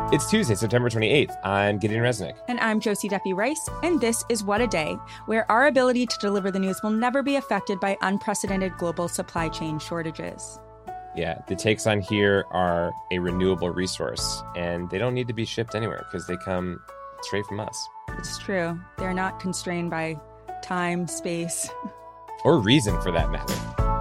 It's Tuesday, September 28th. I'm Gideon Resnick. And I'm Josie Duffy Rice, and this is What a Day, where our ability to deliver the news will never be affected by unprecedented global supply chain shortages. Yeah, the takes on here are a renewable resource, and they don't need to be shipped anywhere because they come straight from us. It's true. They're not constrained by time, space, or reason for that matter.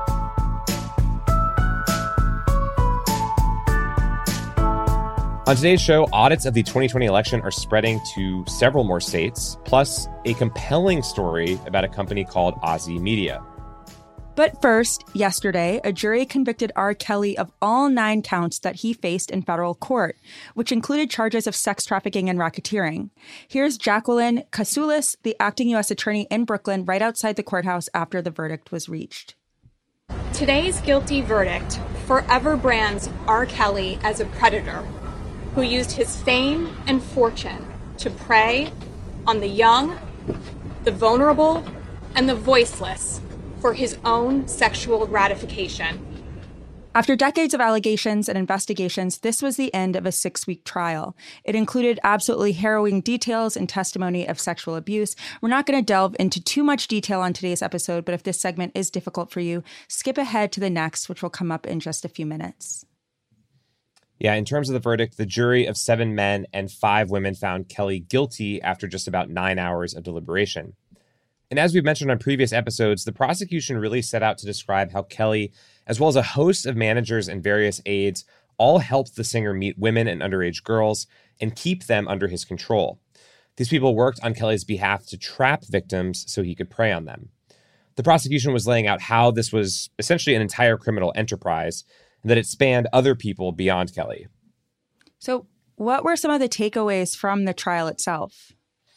On today's show, audits of the 2020 election are spreading to several more states, plus a compelling story about a company called Ozy Media. But first, yesterday, a jury convicted R. Kelly of all 9 counts that he faced in federal court, which included charges of sex trafficking and racketeering. Here's Jacqueline Kasoulis, the acting U.S. attorney in Brooklyn, right outside the courthouse after the verdict was reached. Today's guilty verdict forever brands R. Kelly as a predator who used his fame and fortune to prey on the young, the vulnerable, and the voiceless for his own sexual gratification. After decades of allegations and investigations, this was the end of a 6-week trial. It included absolutely harrowing details and testimony of sexual abuse. We're not going to delve into too much detail on today's episode, but if this segment is difficult for you, skip ahead to the next, which will come up in just a few minutes. Yeah, in terms of the verdict, the jury of 7 men and 5 women found Kelly guilty after just about 9 hours of deliberation. And as we've mentioned on previous episodes, the prosecution really set out to describe how Kelly, as well as a host of managers and various aides, all helped the singer meet women and underage girls and keep them under his control. These people worked on Kelly's behalf to trap victims so he could prey on them. The prosecution was laying out how this was essentially an entire criminal enterprise, and that it spanned other people beyond Kelly. So what were some of the takeaways from the trial itself?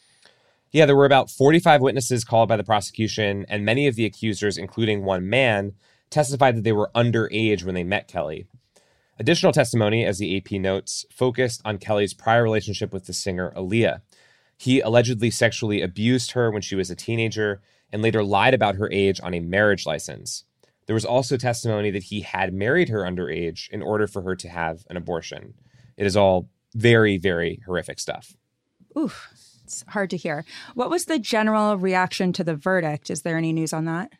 Yeah, there were about 45 witnesses called by the prosecution, and many of the accusers, including one man, testified that they were underage when they met Kelly. Additional testimony, as the AP notes, focused on Kelly's prior relationship with the singer Aaliyah. He allegedly sexually abused her when she was a teenager and later lied about her age on a marriage license. There was also testimony that he had married her underage in order for her to have an abortion. It is all very, very horrific stuff. Oof, it's hard to hear. What was the general reaction to the verdict? Is there any news on that?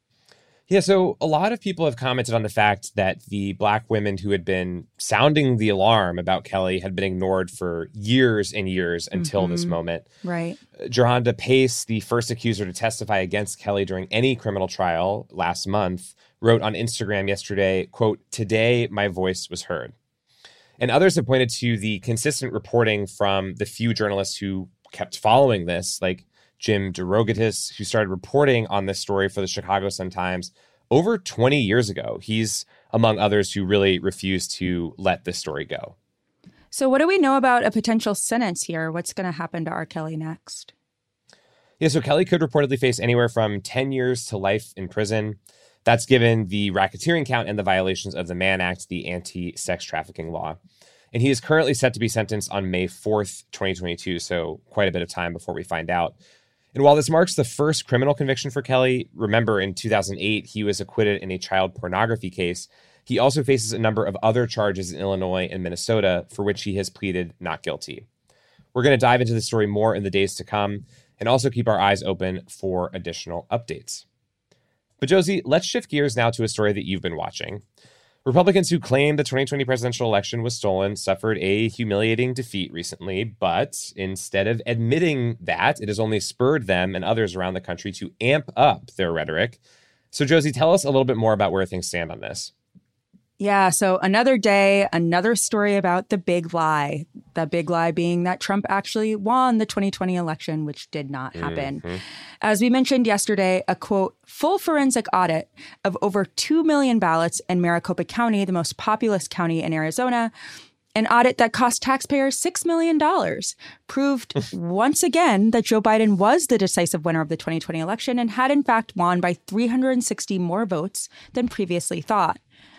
Yeah, so a lot of people have commented on the fact that the Black women who had been sounding the alarm about Kelly had been ignored for years and years until this moment. Right. Jerhonda Pace, the first accuser to testify against Kelly during any criminal trial last month, wrote on Instagram yesterday, quote, "Today my voice was heard." And others have pointed to the consistent reporting from the few journalists who kept following this, like Jim DeRogatis, who started reporting on this story for the Chicago Sun-Times over 20 years ago. He's among others who really refused to let this story go. So what do we know about a potential sentence here? What's going to happen to R. Kelly next? Yeah, so Kelly could reportedly face anywhere from 10 years to life in prison. That's given the racketeering count and the violations of the Mann Act, the anti-sex trafficking law. And he is currently set to be sentenced on May 4th, 2022, so quite a bit of time before we find out. And while this marks the first criminal conviction for Kelly, remember in 2008, he was acquitted in a child pornography case. He also faces a number of other charges in Illinois and Minnesota for which he has pleaded not guilty. We're going to dive into the story more in the days to come and also keep our eyes open for additional updates. But Josie, let's shift gears now to a story that you've been watching. Republicans who claimed the 2020 presidential election was stolen suffered a humiliating defeat recently, but instead of admitting that, it has only spurred them and others around the country to amp up their rhetoric. So Josie, tell us a little bit more about where things stand on this. Yeah, so another day, another story about the big lie. The big lie being that Trump actually won the 2020 election, which did not happen. As we mentioned yesterday, a, quote, full forensic audit of over 2 million ballots in Maricopa County, the most populous county in Arizona, an audit that cost taxpayers $6 million, proved once again that Joe Biden was the decisive winner of the 2020 election and had in fact won by 360 more votes than previously thought.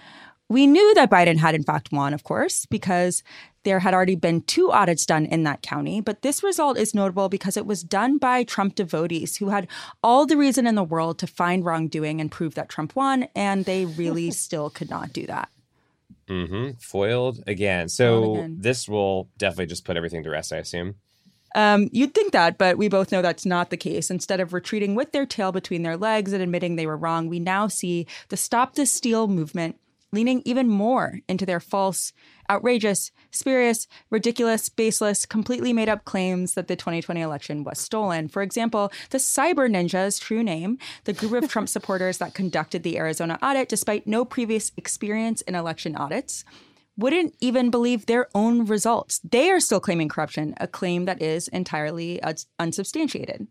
We knew that Biden had in fact won, of course, because there had already been 2 audits done in that county. But this result is notable because it was done by Trump devotees who had all the reason in the world to find wrongdoing and prove that Trump won, and they really still could not do that. Foiled again. So this will definitely just put everything to rest, I assume. You'd think that, but we both know that's not the case. Instead of retreating with their tail between their legs and admitting they were wrong, we now see the Stop the Steal movement leaning even more into their false, outrageous, spurious, ridiculous, baseless, completely made-up claims that the 2020 election was stolen. For example, the Cyber Ninjas, true name, the group of Trump supporters that conducted the Arizona audit despite no previous experience in election audits, wouldn't even believe their own results. They are still claiming corruption, a claim that is entirely unsubstantiated.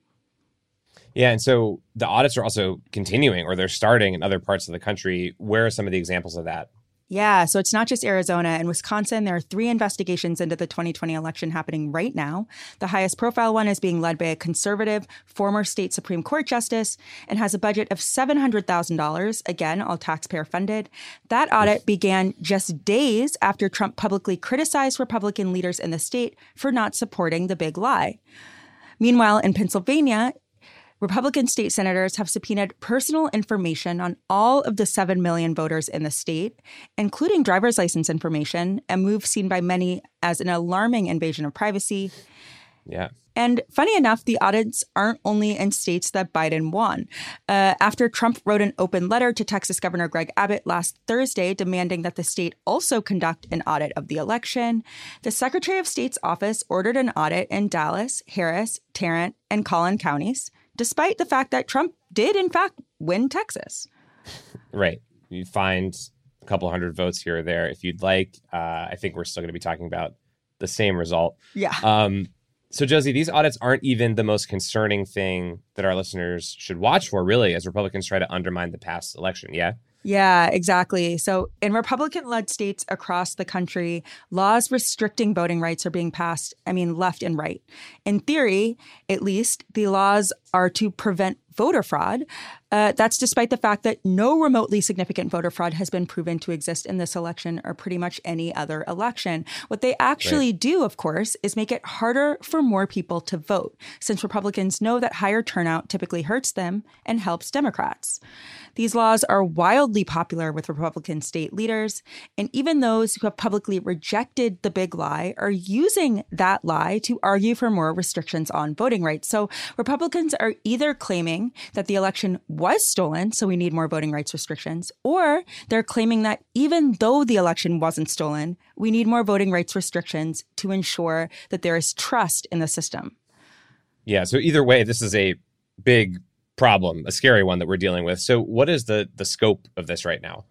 Yeah, and so the audits are also continuing, or they're starting in other parts of the country. Where are some of the examples of that? Yeah, so it's not just Arizona. In Wisconsin, there are 3 investigations into the 2020 election happening right now. The highest profile one is being led by a conservative former state Supreme Court justice and has a budget of $700,000, again, all taxpayer funded. That audit began just days after Trump publicly criticized Republican leaders in the state for not supporting the big lie. Meanwhile, in Pennsylvania, Republican state senators have subpoenaed personal information on all of the 7 million voters in the state, including driver's license information, a move seen by many as an alarming invasion of privacy. Yeah. And funny enough, the audits aren't only in states that Biden won. After Trump wrote an open letter to Texas Governor Greg Abbott last Thursday demanding that the state also conduct an audit of the election, the Secretary of State's office ordered an audit in Dallas, Harris, Tarrant, and Collin counties, despite the fact that Trump did, in fact, win Texas. Right. You find a couple hundred votes here or there if you'd like. I think we're still going to be talking about the same result. Yeah. So, Josie, these audits aren't even the most concerning thing that our listeners should watch for, really, as Republicans try to undermine the past election. Yeah? Yeah, exactly. So in Republican-led states across the country, laws restricting voting rights are being passed, left and right. In theory, at least, the laws are to prevent voter fraud. That's despite the fact that no remotely significant voter fraud has been proven to exist in this election or pretty much any other election. What they actually do, of course, is make it harder for more people to vote, since Republicans know that higher turnout typically hurts them and helps Democrats. These laws are wildly popular with Republican state leaders, and even those who have publicly rejected the big lie are using that lie to argue for more restrictions on voting rights. So Republicans are either claiming that the election was stolen, so we need more voting rights restrictions, or they're claiming that even though the election wasn't stolen, we need more voting rights restrictions to ensure that there is trust in the system. Yeah, so either way, this is a big problem, a scary one that we're dealing with. So what is the scope of this right now?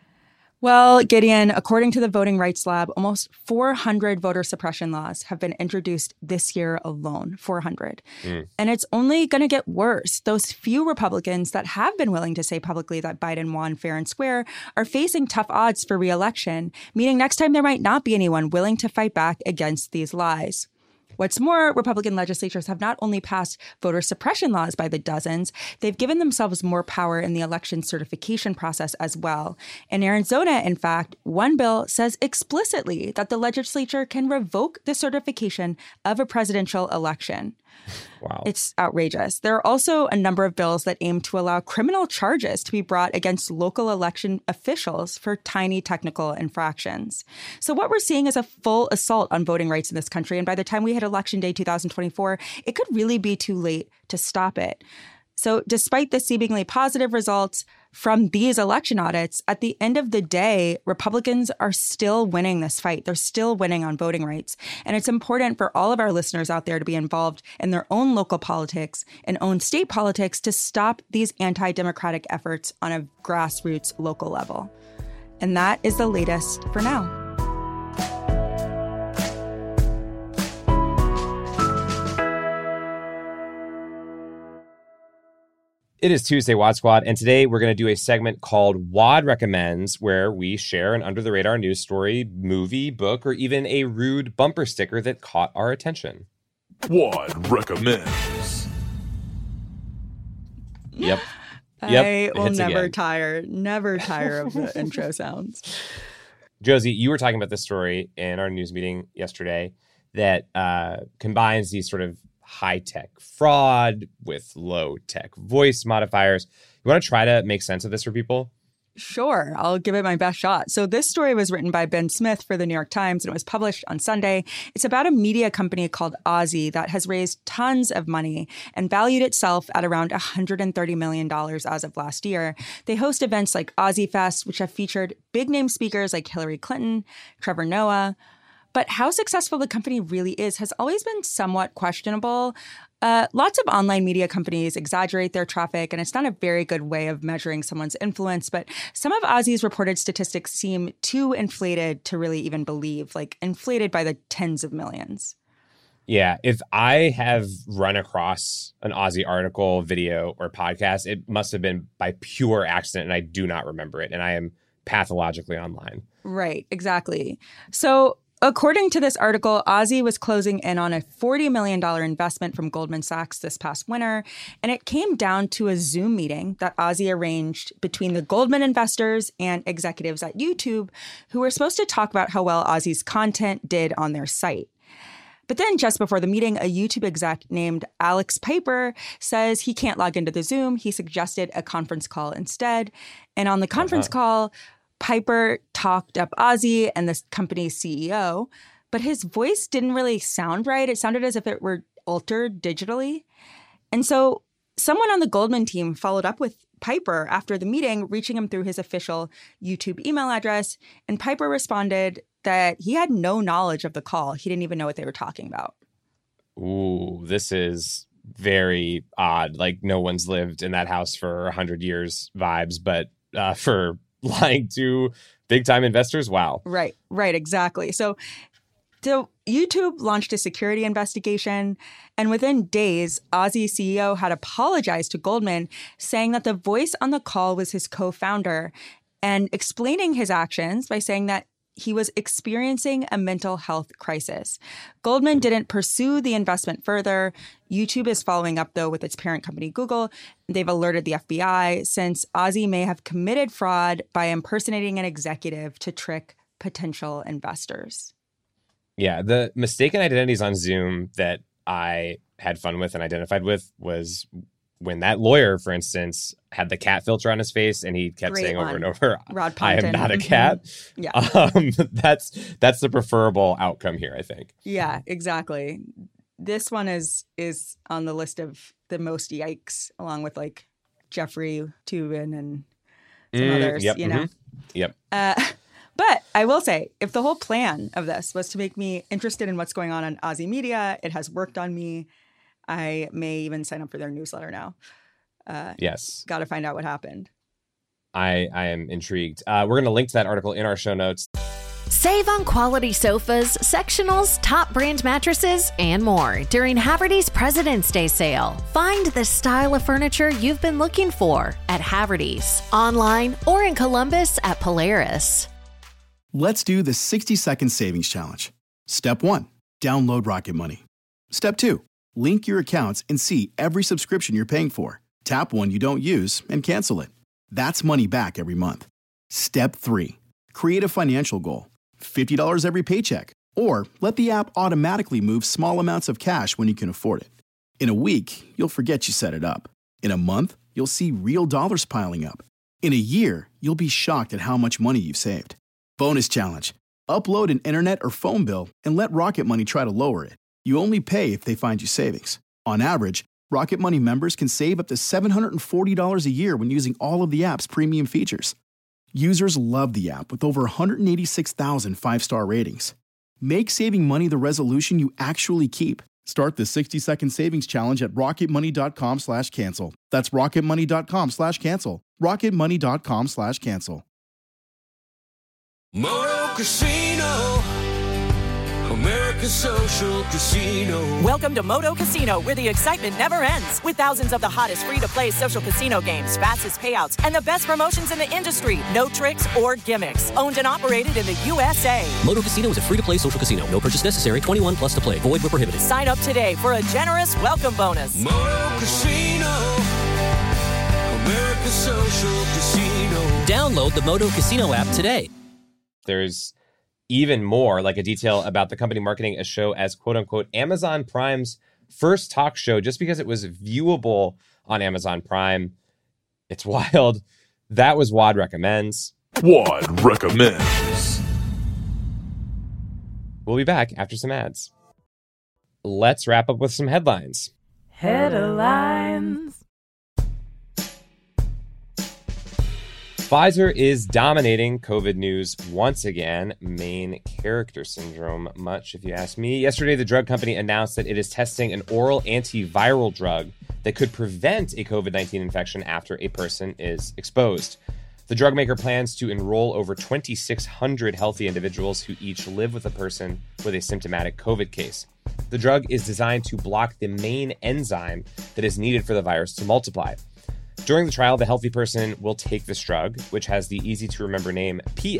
Well, Gideon, according to the Voting Rights Lab, almost 400 voter suppression laws have been introduced this year alone, 400. And it's only going to get worse. Those few Republicans that have been willing to say publicly that Biden won fair and square are facing tough odds for re-election, meaning next time there might not be anyone willing to fight back against these lies. What's more, Republican legislatures have not only passed voter suppression laws by the dozens, they've given themselves more power in the election certification process as well. In Arizona, in fact, one bill says explicitly that the legislature can revoke the certification of a presidential election. Wow. It's outrageous. There are also a number of bills that aim to allow criminal charges to be brought against local election officials for tiny technical infractions. So what we're seeing is a full assault on voting rights in this country. And by the time we hit Election Day 2024, it could really be too late to stop it. So despite the seemingly positive results from these election audits, at the end of the day, Republicans are still winning this fight. They're still winning on voting rights. And it's important for all of our listeners out there to be involved in their own local politics and own state politics to stop these anti-democratic efforts on a grassroots local level. And that is the latest for now. It is Tuesday, Wad Squad, and today we're going to do a segment called Wad Recommends, where we share an under-the-radar news story, movie, book, or even a rude bumper sticker that caught our attention. Wad Recommends. Yep. I will never tire of the intro sounds. Josie, you were talking about this story in our news meeting yesterday that combines these sort of high-tech fraud with low-tech voice modifiers. You want to try to make sense of this for people? Sure, I'll give it my best shot. So this story was written by Ben Smith for the New York Times and it was published on Sunday. It's about a media company called Ozzy that has raised tons of money and valued itself at around $130 million as of last year. They host events like Ozzy Fest, which have featured big name speakers like Hillary Clinton, Trevor Noah. But how successful the company really is has always been somewhat questionable. Lots of online media companies exaggerate their traffic, and it's not a very good way of measuring someone's influence. But some of Ozzy's reported statistics seem too inflated to really even believe, like inflated by the tens of millions. Yeah, if I have run across an Ozzy article, video, or podcast, it must have been by pure accident, and I do not remember it. And I am pathologically online. Right, exactly. So according to this article, Ozzy was closing in on a $40 million investment from Goldman Sachs this past winter, and it came down to a Zoom meeting that Ozzy arranged between the Goldman investors and executives at YouTube who were supposed to talk about how well Ozzy's content did on their site. But then just before the meeting, a YouTube exec named Alex Piper says he can't log into the Zoom. He suggested a conference call instead. And on the conference call, Piper talked up Ozzy and the company's CEO, but his voice didn't really sound right. It sounded as if it were altered digitally. And so someone on the Goldman team followed up with Piper after the meeting, reaching him through his official YouTube email address. And Piper responded that he had no knowledge of the call. He didn't even know what they were talking about. Ooh, this is very odd. Like no one's lived in that house for 100 years vibes, but for lying to big-time investors? Wow. Right, exactly. So YouTube launched a security investigation, and within days, Ozzy CEO had apologized to Goldman, saying that the voice on the call was his co-founder, and explaining his actions by saying that he was experiencing a mental health crisis. Goldman didn't pursue the investment further. YouTube is following up, though, with its parent company, Google. They've alerted the FBI since Ozzy may have committed fraud by impersonating an executive to trick potential investors. Yeah, the mistaken identities on Zoom that I had fun with and identified with was when that lawyer, for instance, had the cat filter on his face and he kept saying over and over, Rod I am not a cat. Yeah. That's the preferable outcome here, I think. Yeah, exactly. This one is on the list of the most yikes, along with like Jeffrey Toobin and some others, you know? Yep. But I will say, if the whole plan of this was to make me interested in what's going on Ozzy Media, it has worked on me. I may even sign up for their newsletter now. Yes. Got to find out what happened. I am intrigued. We're going to link to that article in our show notes. Save on quality sofas, sectionals, top brand mattresses, and more during Haverty's President's Day sale. Find the style of furniture you've been looking for at Haverty's, online or in Columbus at Polaris. Let's do the 60-second savings challenge. Step 1, download Rocket Money. Step 2, link your accounts and see every subscription you're paying for. Tap one you don't use and cancel it. That's money back every month. Step 3, create a financial goal. $50 every paycheck. Or let the app automatically move small amounts of cash when you can afford it. In a week, you'll forget you set it up. In a month, you'll see real dollars piling up. In a year, you'll be shocked at how much money you've saved. Bonus challenge. Upload an internet or phone bill and let Rocket Money try to lower it. You only pay if they find you savings. On average, Rocket Money members can save up to $740 a year when using all of the app's premium features. Users love the app with over 186,000 five-star ratings. Make saving money the resolution you actually keep. Start the 60-second savings challenge at rocketmoney.com/cancel. That's rocketmoney.com/cancel. rocketmoney.com/cancel. Moto Casino, America's social casino. Welcome to Moto Casino, where the excitement never ends. With thousands of the hottest free-to-play social casino games, fastest payouts, and the best promotions in the industry. No tricks or gimmicks. Owned and operated in the USA. Moto Casino is a free-to-play social casino. No purchase necessary. 21 plus to play. Void where prohibited. Sign up today for a generous welcome bonus. Moto Casino, America's social casino. Download the Moto Casino app today. There's even more, like a detail about the company marketing a show as quote unquote Amazon Prime's first talk show just because it was viewable on Amazon Prime. It's wild. That was WAD Recommends. WAD Recommends. We'll be back after some ads. Let's wrap up with some headlines. Headlines. Pfizer is dominating COVID news once again. Main character syndrome, much if you ask me. Yesterday, the drug company announced that it is testing an oral antiviral drug that could prevent a COVID-19 infection after a person is exposed. The drug maker plans to enroll over 2,600 healthy individuals who each live with a person with a symptomatic COVID case. The drug is designed to block the main enzyme that is needed for the virus to multiply. During the trial, the healthy person will take this drug, which has the easy-to-remember name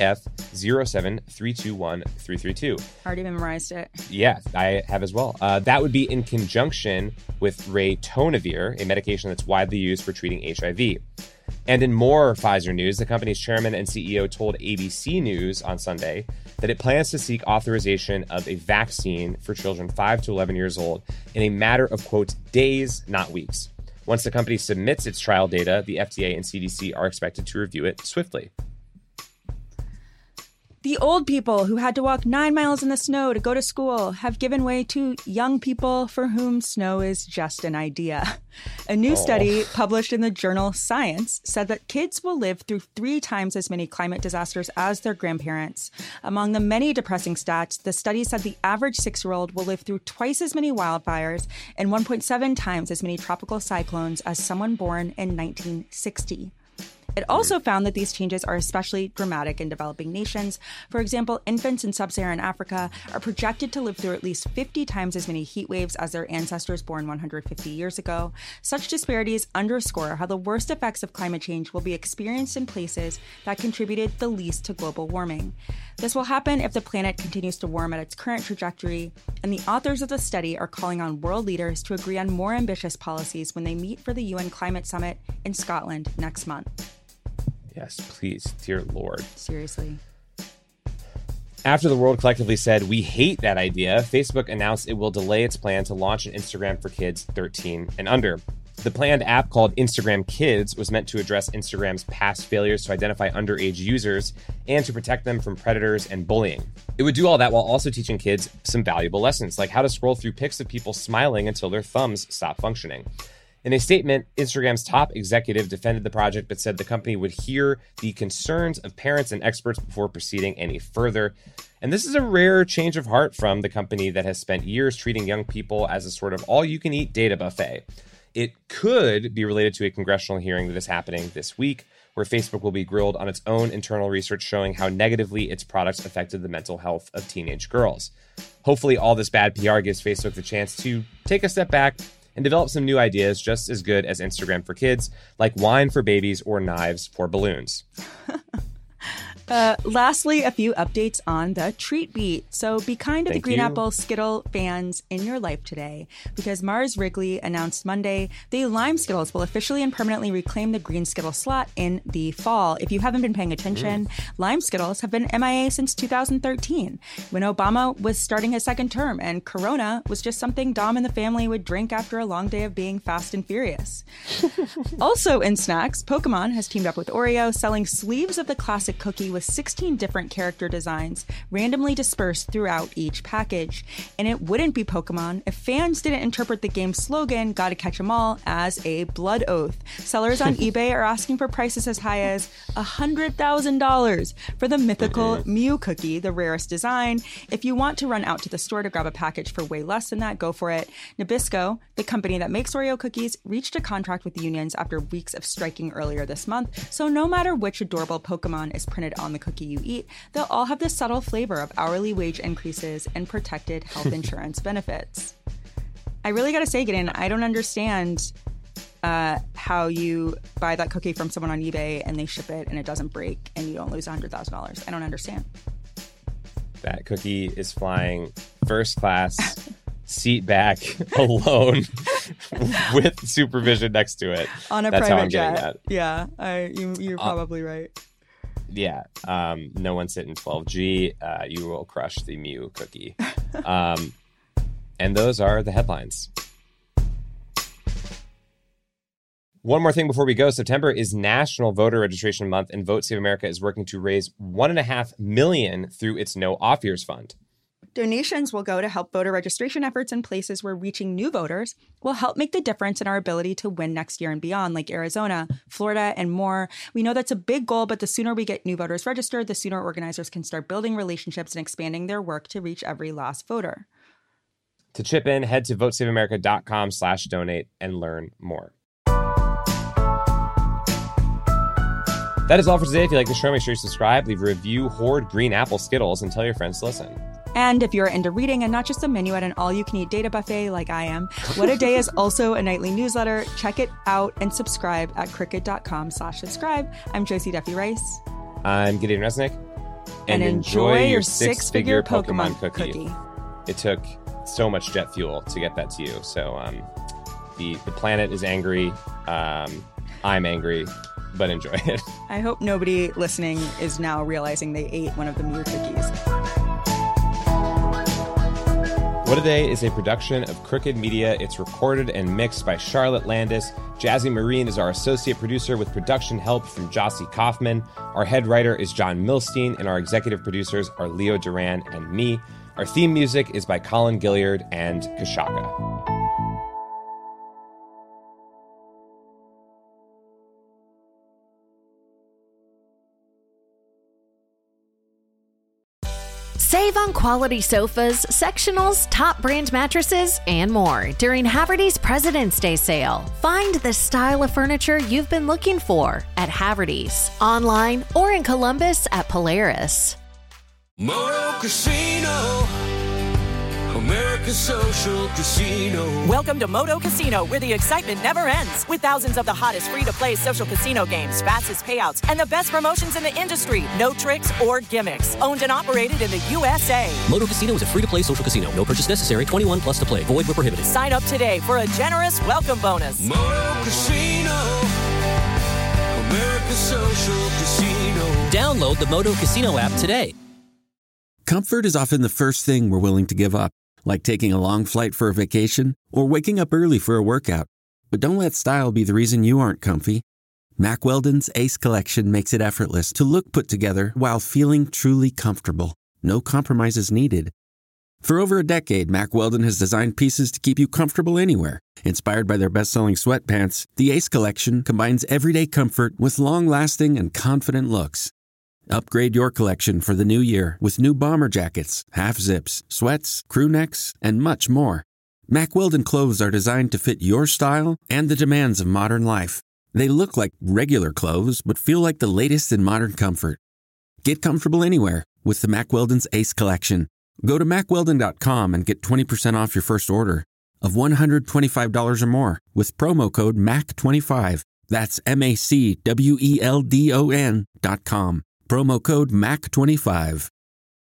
PF07321-332. Already memorized it. Yeah, I have as well. That would be in conjunction with ritonavir, a medication that's widely used for treating HIV. And in more Pfizer news, the company's chairman and CEO told ABC News on Sunday that it plans to seek authorization of a vaccine for children 5 to 11 years old in a matter of, quote, days, not weeks. Once the company submits its trial data, the FDA and CDC are expected to review it swiftly. The old people who had to walk 9 miles in the snow to go to school have given way to young people for whom snow is just an idea. A new study published in the journal Science said that kids will live through 3 times as many climate disasters as their grandparents. Among the many depressing stats, the study said the average 6-year-old will live through twice as many wildfires and 1.7 times as many tropical cyclones as someone born in 1960. It also found that these changes are especially dramatic in developing nations. For example, infants in sub-Saharan Africa are projected to live through at least 50 times as many heat waves as their ancestors born 150 years ago. Such disparities underscore how the worst effects of climate change will be experienced in places that contributed the least to global warming. This will happen if the planet continues to warm at its current trajectory, and the authors of the study are calling on world leaders to agree on more ambitious policies when they meet for the UN Climate Summit in Scotland next month. Yes, please, dear Lord. Seriously. After the world collectively said, we hate that idea, Facebook announced it will delay its plan to launch an Instagram for kids 13 and under. The planned app called Instagram Kids was meant to address Instagram's past failures to identify underage users and to protect them from predators and bullying. It would do all that while also teaching kids some valuable lessons, like how to scroll through pics of people smiling until their thumbs stop functioning. In a statement, Instagram's top executive defended the project but said the company would hear the concerns of parents and experts before proceeding any further. And this is a rare change of heart from the company that has spent years treating young people as a sort of all-you-can-eat data buffet. It could be related to a congressional hearing that is happening this week, where Facebook will be grilled on its own internal research showing how negatively its products affected the mental health of teenage girls. Hopefully, all this bad PR gives Facebook the chance to take a step back and develop some new ideas just as good as Instagram for kids, like wine for babies or knives for balloons. Lastly, a few updates on the Treat Beat. So be kind to the Green Apple Skittle fans in your life today, because Mars Wrigley announced Monday the Lime Skittles will officially and permanently reclaim the green Skittle slot in the fall. If you haven't been paying attention, Lime Skittles have been MIA since 2013, when Obama was starting his second term, and Corona was just something Dom and the family would drink after a long day of being fast and furious. Also in snacks, Pokemon has teamed up with Oreo, selling sleeves of the classic cookie with 16 different character designs randomly dispersed throughout each package. And it wouldn't be Pokemon if fans didn't interpret the game's slogan, "Gotta catch 'em all," as a blood oath. Sellers on eBay are asking for prices as high as $100,000 for the mythical Mew cookie, the rarest design. If you want to run out to the store to grab a package for way less than that, go for it. Nabisco, the company that makes Oreo cookies, reached a contract with the unions after weeks of striking earlier this month. So no matter which adorable Pokemon is printed on the cookie you eat, they'll all have the subtle flavor of hourly wage increases and protected health insurance benefits. I really gotta say, Gideon, I don't understand how you buy that cookie from someone on eBay and they ship it and it doesn't break and you don't lose $100,000. I don't understand. That cookie is flying first class, seat back, alone, with supervision next to it. On a That's private how I'm jet. getting that. Yeah, you're probably right. Yeah, no one sit in 12G. You will crush the Mew cookie. And those are the headlines. One more thing before we go. September is National Voter Registration Month, and Vote Save America is working to raise $1.5 million through its No Off Years Fund. Donations will go to help voter registration efforts in places where reaching new voters will help make the difference in our ability to win next year and beyond, like Arizona, Florida, and more. We know that's a big goal, but the sooner we get new voters registered, the sooner organizers can start building relationships and expanding their work to reach every lost voter. To chip in, head to votesaveamerica.com/donate and learn more. That is all for today. If you like the show, make sure you subscribe, leave a review, hoard green apple Skittles, and tell your friends to listen. And if you're into reading and not just a menu at an all-you-can-eat data buffet like I am, What a Day is also a nightly newsletter. Check it out and subscribe at Cricket.com/subscribe. I'm Josie Duffy Rice. I'm Gideon Resnick. And enjoy your six-figure Pokemon cookie. It took so much jet fuel to get that to you. So the planet is angry. I'm angry. But enjoy it. I hope nobody listening is now realizing they ate one of the Mew cookies. What a Day is a production of Crooked Media. It's recorded and mixed by Charlotte Landis. Jazzy Marine is our associate producer with production help from Jossie Kaufman. Our head writer is John Milstein, and our executive producers are Leo Duran and me. Our theme music is by Colin Gilliard and Kashaka. Save on quality sofas, sectionals, top brand mattresses, and more during Haverty's President's Day sale. Find the style of furniture you've been looking for at Haverty's, online or in Columbus at Polaris. Moto Casino, America's social casino. Welcome to Moto Casino, where the excitement never ends. With thousands of the hottest free-to-play social casino games, fastest payouts, and the best promotions in the industry. No tricks or gimmicks. Owned and operated in the USA. Moto Casino is a free-to-play social casino. No purchase necessary. 21 plus to play. Void where prohibited. Sign up today for a generous welcome bonus. Moto Casino, America's social casino. Download the Moto Casino app today. Comfort is often the first thing we're willing to give up, like taking a long flight for a vacation or waking up early for a workout. But don't let style be the reason you aren't comfy. Mack Weldon's Ace Collection makes it effortless to look put together while feeling truly comfortable. No compromises needed. For over a decade, Mack Weldon has designed pieces to keep you comfortable anywhere. Inspired by their best-selling sweatpants, the Ace Collection combines everyday comfort with long-lasting and confident looks. Upgrade your collection for the new year with new bomber jackets, half-zips, sweats, crew necks, and much more. Mack Weldon clothes are designed to fit your style and the demands of modern life. They look like regular clothes, but feel like the latest in modern comfort. Get comfortable anywhere with the Mack Weldon's Ace Collection. Go to MackWeldon.com and get 20% off your first order of $125 or more with promo code MAC25. That's MACWELDON.com. Promo code MAC25.